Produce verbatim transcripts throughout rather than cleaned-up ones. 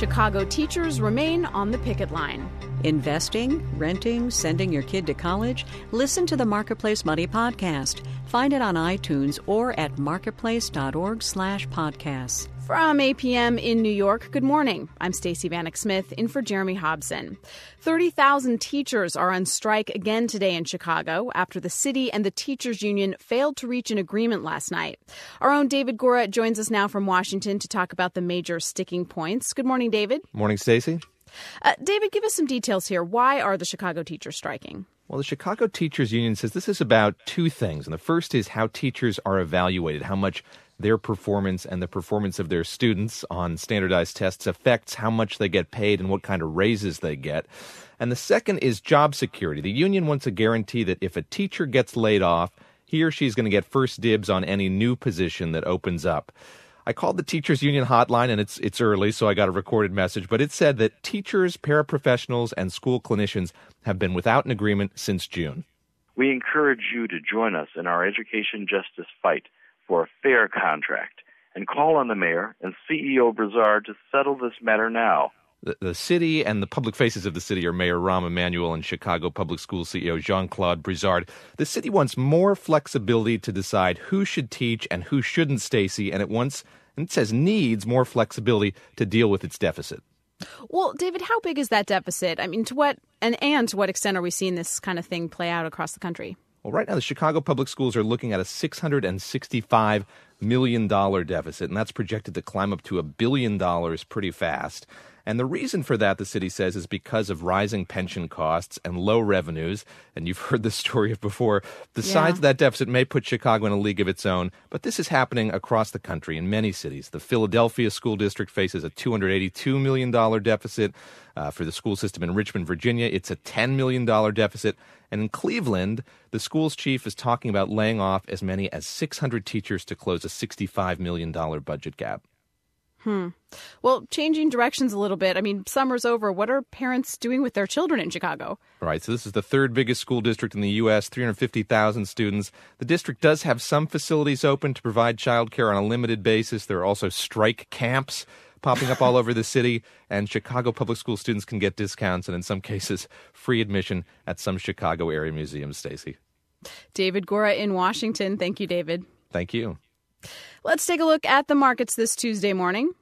Chicago teachers remain on the picket line. Investing, renting, sending your kid to college? Listen to the Marketplace Money podcast. Find it on iTunes or at marketplace.org slash podcasts. From eight p.m. in New York, good morning. I'm Stacey Vanek Smith, in for Jeremy Hobson. thirty thousand teachers are on strike again today in Chicago after the city and the teachers union failed to reach an agreement last night. Our own David Gura joins us now from Washington to talk about the major sticking points. Good morning, David. Morning, Stacey. Uh, David, give us some details here. Why are the Chicago teachers striking? Well, the Chicago Teachers Union says this is about two things. And the first is how teachers are evaluated, how much their performance and the performance of their students on standardized tests affects how much they get paid and what kind of raises they get. And the second is job security. The union wants a guarantee that if a teacher gets laid off, he or she is going to get first dibs on any new position that opens up. I called the Teachers Union hotline, and it's it's early, so I got a recorded message, but it said that teachers, paraprofessionals, and school clinicians have been without an agreement since June. We encourage you to join us in our education justice fight for a fair contract, and call on the mayor and C E O Brizard to settle this matter now. The, the city and the public faces of the city are Mayor Rahm Emanuel and Chicago Public Schools C E O Jean-Claude Brizard. The city wants more flexibility to decide who should teach and who shouldn't, Stacey, and it wants, and it says needs more flexibility to deal with its deficit. Well, David, how big is that deficit? I mean, to what and, and to what extent are we seeing this kind of thing play out across the country? Well, right now, the Chicago Public Schools are looking at a six hundred sixty-five million dollars deficit, and that's projected to climb up to a billion dollars pretty fast. And the reason for that, the city says, is because of rising pension costs and low revenues. And you've heard this story before. The yeah. size of that deficit may put Chicago in a league of its own, but this is happening across the country in many cities. The Philadelphia School District faces a two hundred eighty-two million dollars deficit. Uh, for the school system in Richmond, Virginia, it's a ten million dollars deficit. And in Cleveland, the school's chief is talking about laying off as many as six hundred teachers to close a sixty-five million dollars budget gap. Hmm. Well, changing directions a little bit. I mean, summer's over. What are parents doing with their children in Chicago? Right. So this is the third biggest school district in the U S, three hundred fifty thousand students. The district does have some facilities open to provide childcare on a limited basis. There are also strike camps popping up all over the city, and Chicago public school students can get discounts and in some cases free admission at some Chicago area museums, Stacey. David Gura in Washington. Thank you, David. Thank you. Let's take a look at the markets this Tuesday morning.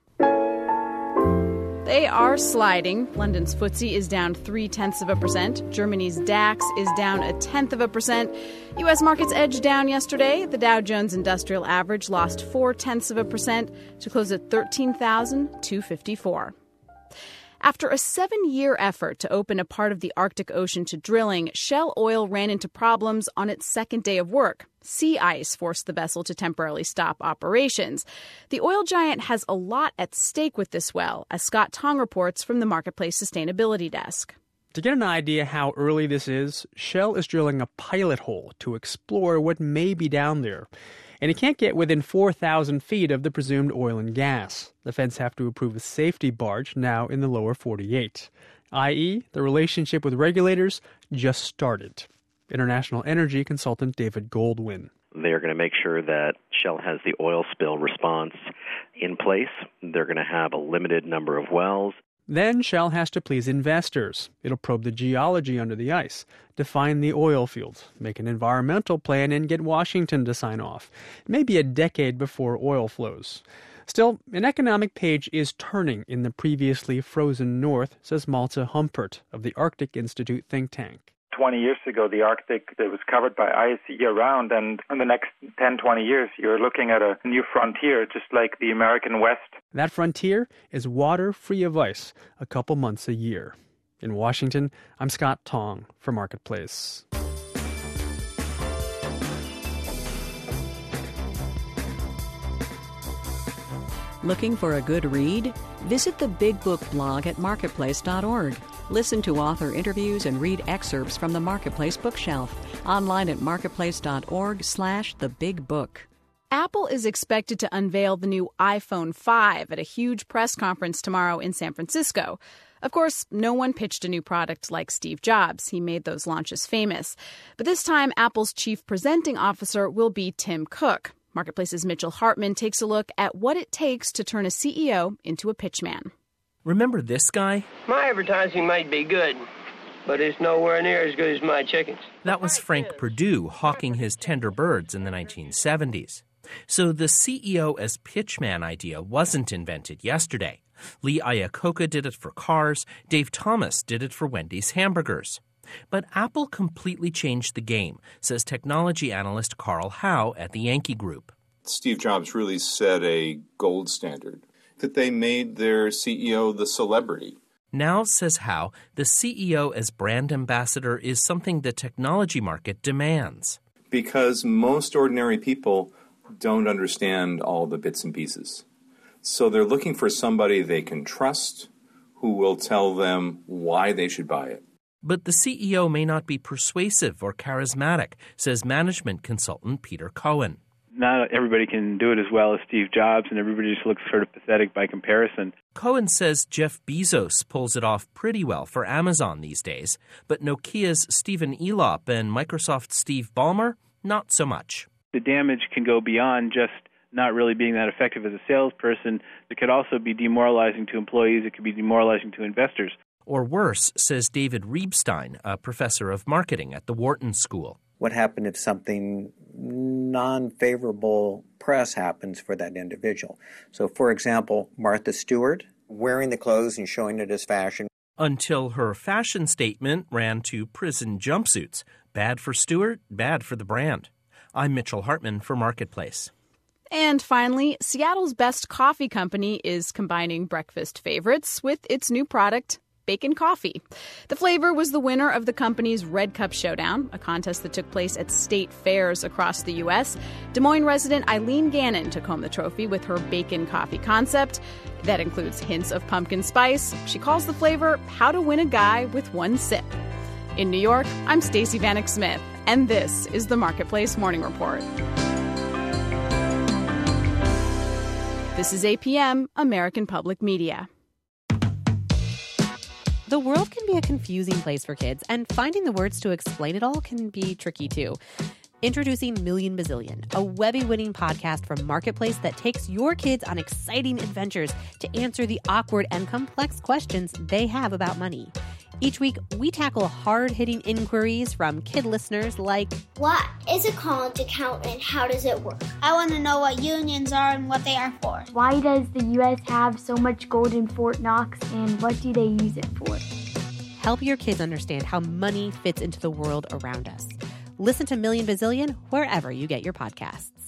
They are sliding. London's F T S E is down three-tenths of a percent. Germany's DAX is down a tenth of a percent. U S markets edged down yesterday. The Dow Jones Industrial Average lost four-tenths of a percent to close at thirteen thousand two hundred fifty-four. After a seven-year effort to open a part of the Arctic Ocean to drilling, Shell Oil ran into problems on its second day of work. Sea ice forced the vessel to temporarily stop operations. The oil giant has a lot at stake with this well, as Scott Tong reports from the Marketplace Sustainability Desk. To get an idea how early this is, Shell is drilling a pilot hole to explore what may be down there. And it can't get within four thousand feet of the presumed oil and gas. The feds have to approve a safety barge now in the lower forty-eight, that is, the relationship with regulators just started. International energy consultant David Goldwyn. They're going to make sure that Shell has the oil spill response in place. They're going to have a limited number of wells. Then Shell has to please investors. It'll probe the geology under the ice, define the oil field, make an environmental plan, and get Washington to sign off. Maybe a decade before oil flows. Still, an economic page is turning in the previously frozen north, says Malte Humpert of the Arctic Institute think tank. twenty years ago, the Arctic that was covered by ice year-round, and in the next ten, twenty years, you're looking at a new frontier, just like the American West. That frontier is water free of ice a couple months a year. In Washington, I'm Scott Tong for Marketplace. Looking for a good read? Visit the Big Book blog at marketplace dot org. Listen to author interviews and read excerpts from the Marketplace bookshelf. Online at marketplace dot org slash the big book. Apple is expected to unveil the new iPhone five at a huge press conference tomorrow in San Francisco. Of course, no one pitched a new product like Steve Jobs. He made those launches famous. But this time, Apple's chief presenting officer will be Tim Cook. Marketplace's Mitchell Hartman takes a look at what it takes to turn a C E O into a pitchman. Remember this guy? My advertising might be good, but it's nowhere near as good as my chickens. That was Frank Perdue hawking his tender birds in the nineteen seventies. So the C E O as pitchman idea wasn't invented yesterday. Lee Iacocca did it for cars. Dave Thomas did it for Wendy's hamburgers. But Apple completely changed the game, says technology analyst Carl Howe at the Yankee Group. Steve Jobs really set a gold standard, that they made their C E O the celebrity. Now, says Howe, the C E O as brand ambassador is something the technology market demands. Because most ordinary people don't understand all the bits and pieces. So they're looking for somebody they can trust who will tell them why they should buy it. But the C E O may not be persuasive or charismatic, says management consultant Peter Cohen. Not everybody can do it as well as Steve Jobs, and everybody just looks sort of pathetic by comparison. Cohen says Jeff Bezos pulls it off pretty well for Amazon these days, but Nokia's Stephen Elop and Microsoft's Steve Ballmer, not so much. The damage can go beyond just not really being that effective as a salesperson. It could also be demoralizing to employees. It could be demoralizing to investors. Or worse, says David Reibstein, a professor of marketing at the Wharton School. What happened if something non-favorable press happens for that individual? So, for example, Martha Stewart wearing the clothes and showing it as fashion. Until her fashion statement ran to prison jumpsuits. Bad for Stewart, bad for the brand. I'm Mitchell Hartman for Marketplace. And finally, Seattle's Best Coffee Company is combining breakfast favorites with its new product, Bacon Coffee. The flavor was the winner of the company's Red Cup Showdown, a contest that took place at state fairs across the U S. Des Moines resident Eileen Gannon took home the trophy with her bacon coffee concept. That includes hints of pumpkin spice. She calls the flavor How to Win a Guy with One Sip. In New York, I'm Stacey Vanek Smith, and this is the Marketplace Morning Report. This is A P M, American Public Media. The world can be a confusing place for kids, and finding the words to explain it all can be tricky, too. Introducing Million Bazillion, a Webby-winning podcast from Marketplace that takes your kids on exciting adventures to answer the awkward and complex questions they have about money. Each week, we tackle hard-hitting inquiries from kid listeners like, what is a college account and how does it work? I want to know what unions are and what they are for. Why does the U S have so much gold in Fort Knox and what do they use it for? Help your kids understand how money fits into the world around us. Listen to Million Bazillion wherever you get your podcasts.